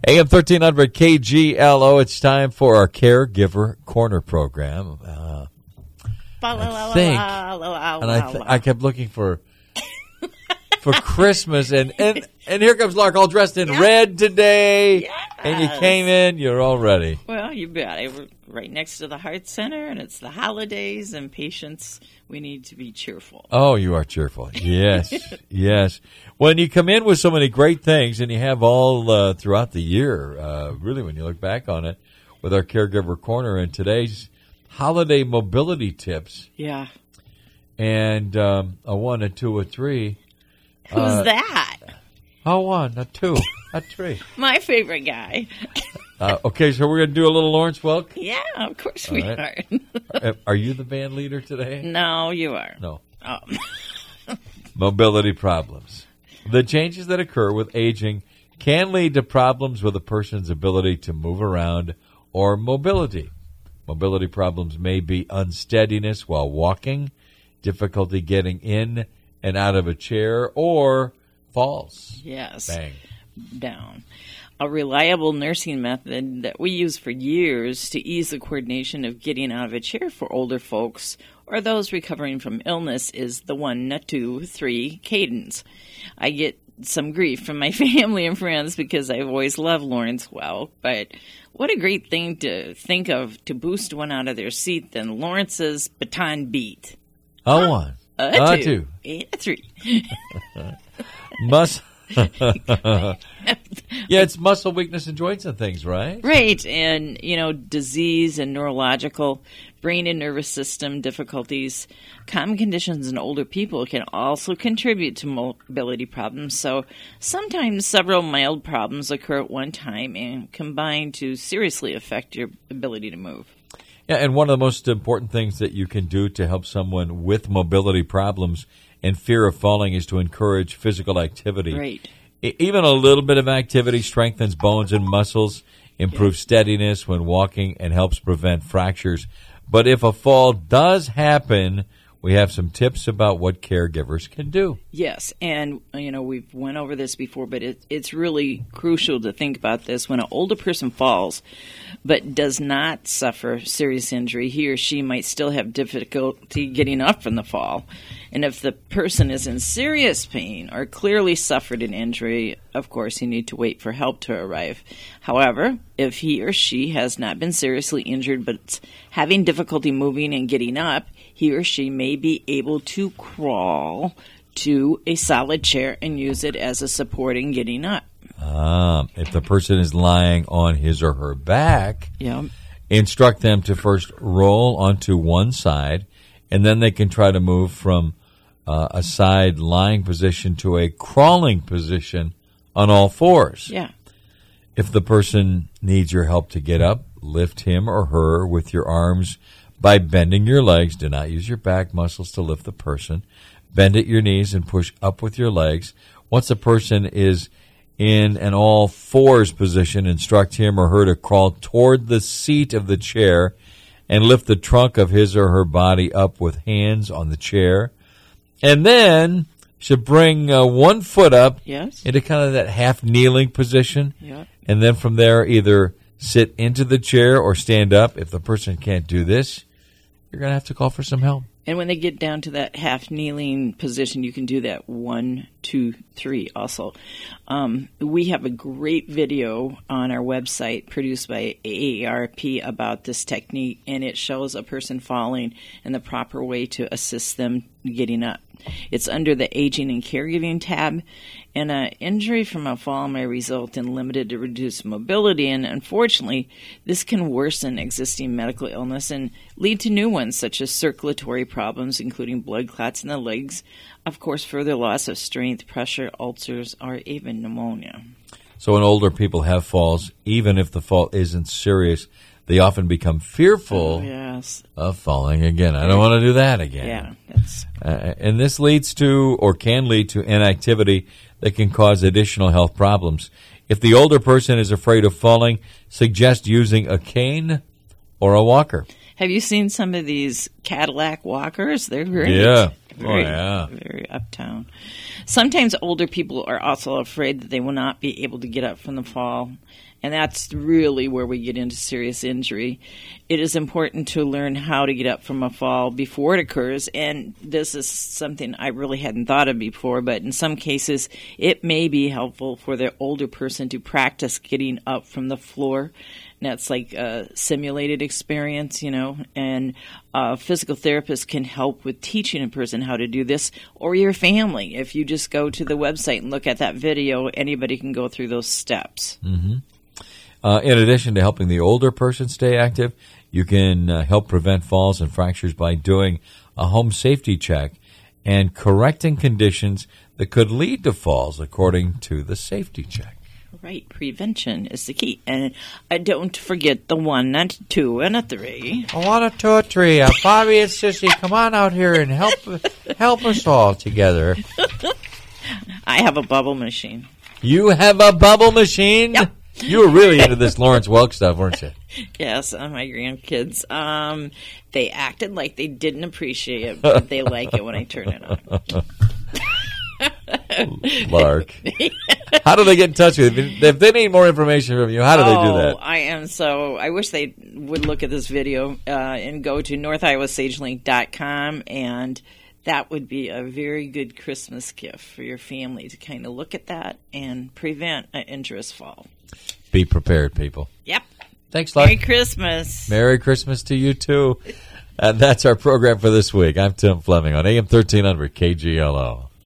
AM 1300 KGLO. It's time for our Caregiver Corner program. I kept looking for Christmas, and here comes Lark, all dressed in red today. Yes. And you came in, you're all ready. Well, you bet. We're right next to the Heart Center, and it's the holidays, and patients, we need to be cheerful. Oh, you are cheerful. Yes, yes. When you come in with so many great things, and you have all throughout the year, really, when you look back on it, with our Caregiver Corner and today's holiday mobility tips. Yeah. And a 1, a 2, a 3. Who's that? A 1, a 2, a 3. My favorite guy. Okay, so we're going to do a little Lawrence Welk? Yeah, of course we are. Are you the band leader today? No, you are. No. Oh. Mobility problems. The changes that occur with aging can lead to problems with a person's ability to move around or mobility. Mobility problems may be unsteadiness while walking, difficulty getting in and out of a chair, or falls. Yes. Bang. Down. A reliable nursing method that we use for years to ease the coordination of getting out of a chair for older folks or those recovering from illness is the 1, 2, 3 cadence. I get some grief from my family and friends because I've always loved Lawrence Welk, but what a great thing to think of to boost one out of their seat than Lawrence's baton beat. A 1. A 2. A 3. Yeah, it's muscle weakness in joints and things, right? Right, and, disease and neurological, brain and nervous system difficulties, common conditions in older people can also contribute to mobility problems. So sometimes several mild problems occur at one time and combine to seriously affect your ability to move. Yeah, and one of the most important things that you can do to help someone with mobility problems and fear of falling is to encourage physical activity. Right. Even a little bit of activity strengthens bones and muscles, improves steadiness when walking, and helps prevent fractures. But if a fall does happen, we have some tips about what caregivers can do. Yes, and, we've went over this before, but it's really crucial to think about this. When an older person falls but does not suffer serious injury, he or she might still have difficulty getting up from the fall. And if the person is in serious pain or clearly suffered an injury, of course, you need to wait for help to arrive. However, if he or she has not been seriously injured but having difficulty moving and getting up, he or she may be able to crawl to a solid chair and use it as a support in getting up. If the person is lying on his or her back, instruct them to first roll onto one side, and then they can try to move from a side lying position to a crawling position on all fours. Yeah. If the person needs your help to get up, lift him or her with your arms by bending your legs. Do not use your back muscles to lift the person. Bend at your knees and push up with your legs. Once the person is in an all fours position, instruct him or her to crawl toward the seat of the chair and lift the trunk of his or her body up with hands on the chair. And then should bring one foot up into kind of that half kneeling position. Yeah. And then from there, either sit into the chair or stand up. If the person can't do this, you're going to have to call for some help. And when they get down to that half kneeling position, you can do that 1, 2, 3 also. We have a great video on our website produced by AARP about this technique, and it shows a person falling and the proper way to assist them getting up. It's under the Aging and Caregiving tab, and an injury from a fall may result in limited to reduced mobility, and unfortunately, this can worsen existing medical illness and lead to new ones, such as circulatory problems, including blood clots in the legs, of course, further loss of strength, pressure, ulcers, or even pneumonia. So when older people have falls, even if the fall isn't serious, they often become fearful of falling again. I don't want to do that again. Yeah, and this leads to, or can lead to, inactivity that can cause additional health problems. If the older person is afraid of falling, suggest using a cane or a walker. Have you seen some of these Cadillac walkers? They're great. Yeah. Very, yeah. very uptown. Sometimes older people are also afraid that they will not be able to get up from the fall, and that's really where we get into serious injury. It is important to learn how to get up from a fall before it occurs, and this is something I really hadn't thought of before, but in some cases it may be helpful for the older person to practice getting up from the floor. And that's like a simulated experience, and a physical therapist can help with teaching a person how to do this, or your family. If you just go to the website and look at that video, anybody can go through those steps. Mm-hmm. In addition to helping the older person stay active, you can help prevent falls and fractures by doing a home safety check and correcting conditions that could lead to falls according to the safety check. Right, prevention is the key. And don't forget the 1 and 2 and a 3. I want a 2 or 3. Bobby and Sissy, come on out here and help us all together. I have a bubble machine. You have a bubble machine? Yep. You were really into this Lawrence Welk stuff, weren't you? Yes, my grandkids. They acted like they didn't appreciate it, but they like it when I turn it on. Lark. How do they get in touch with you? If they need more information from you, how do they do that? I wish they would look at this video and go to northiowasagelink.com, and that would be a very good Christmas gift for your family to kind of look at that and prevent an injurious fall. Be prepared, people. Yep. Thanks, Lark. Merry Christmas. Merry Christmas to you, too. And that's our program for this week. I'm Tim Fleming on AM 1300 KGLO.